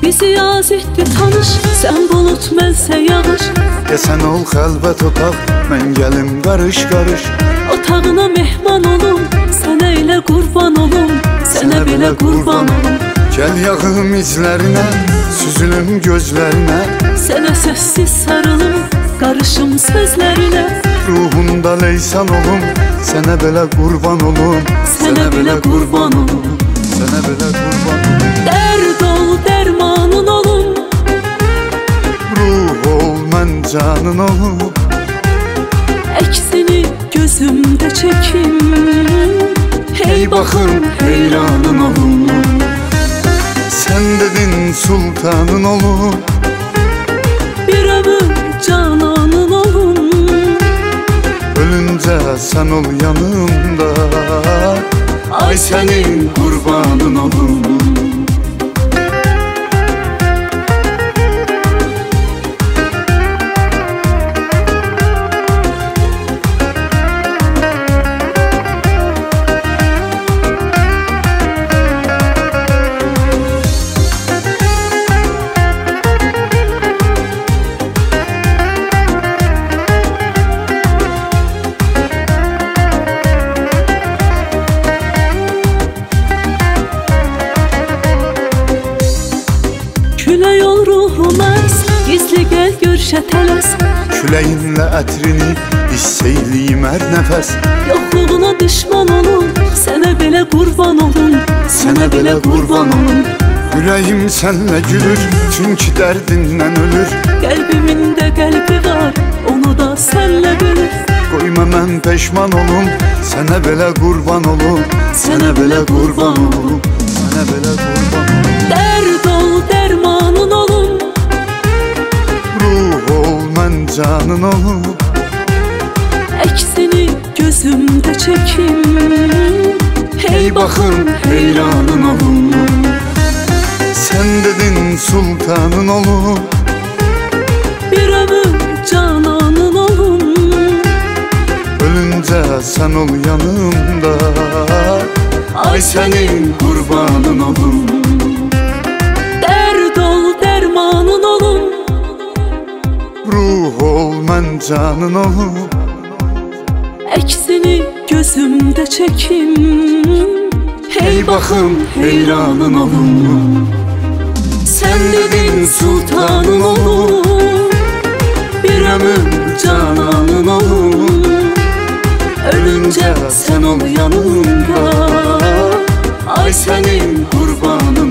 Bizi yaz etdi tanış, sən bulut mənsə yağış. Sən ol xəlvət otaq, mən gəlim qarış-qarış. Otağına mehman olum, sənə elə qurban olum, sənə belə qurban olum. Gəl yağım izlərinə, süzülüm gözlərinə, sənə səssiz sarılım, qarışım sözlərinə. Ruhunda leysan olum, sənə belə qurban olum, sənə belə qurban olum, sənə belə qurban olum. Dərd ol, dərmanın olum, ruh ol, mən canın olum. Əksini gözümdə çəkim, hey baxım, heyranın olum. Sən dedin sultanın olum, bir ömür cananın olum. Ölüncə sən ol yanımda, ay sənin qurbanın olum. Külək ol ruhum əs, gizli gəl görüşə tələs. Küləyinlə ətrini hiss eyliyim hər nəfəs. Yoxluğuna düşman olum, sənə belə qurban olum, sənə belə qurban olum. Ürəyim sənlə gülür, çünki dərdindən ölür. Qəlbimin də qəlbi var, onu da sənlə bölür. Qoyma mən peşman olum, sənə belə qurban olum, sənə belə qurban olum, sənə belə qurban olum. Dərd ol, dərmanın olum, ruh ol, mən canın olum. Əksini gözümdə çəkim, hey baxım, heyranın olum. Sən dedin sultanın olum, bir ömür cananın olum. Ölüncə sən ol yanımda, ay sənin qurbanın olum. Dərd ol, dərmanın olum, ruh ol, mən canın olum. Əksini gözümdə çəkim, hey baxım, heyranın olum. Sən dedin sultanın olum, bir ömür cananın olum. Ölüncə sən ol yanımda, ay sənin qurbanın